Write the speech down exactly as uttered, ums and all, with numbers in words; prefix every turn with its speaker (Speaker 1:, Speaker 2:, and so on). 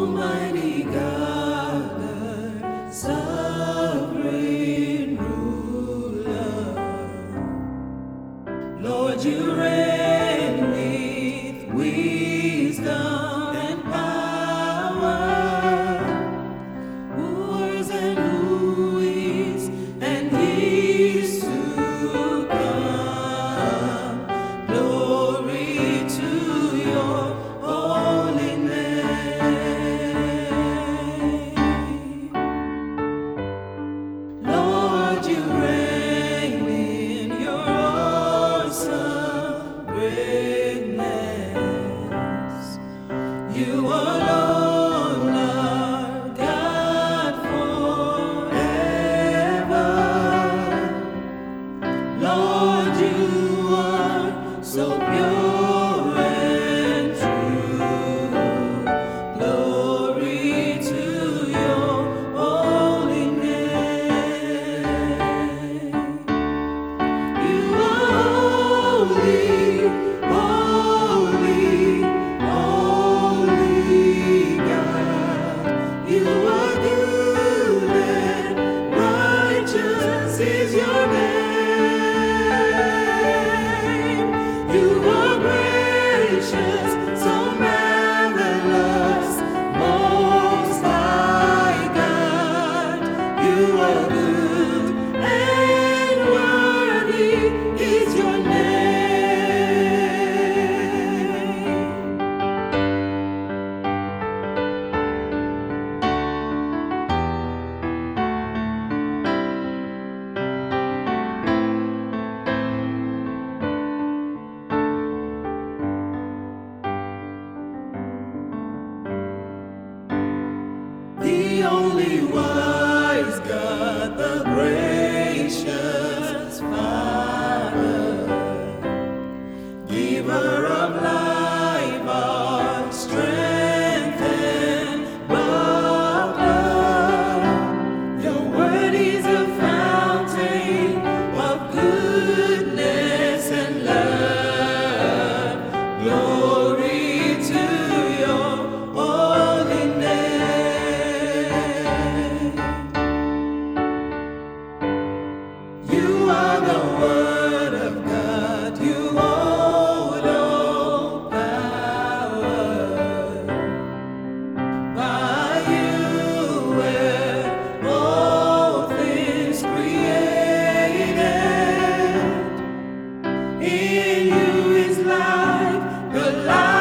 Speaker 1: Almighty God, the sovereign ruler, Lord, you reign with wisdom and power. Who was and who is and is to come. Glory to your holy name. Lord, you reign in your awesome greatness. You alone are God forever. Lord, you are so pure and true. Glory to your holy name. You are holy, holy, holy God. You are good and righteous is your name. You are gracious, so marvelous, most high God. You are good and worthy is your name. The only wise God, the gracious Father, giver of life, our strength and buckler. Your word is a fountain of goodness and love. Glory to your holy name. You are the Word of God. You hold all power. By you were all things created. In you is life, the life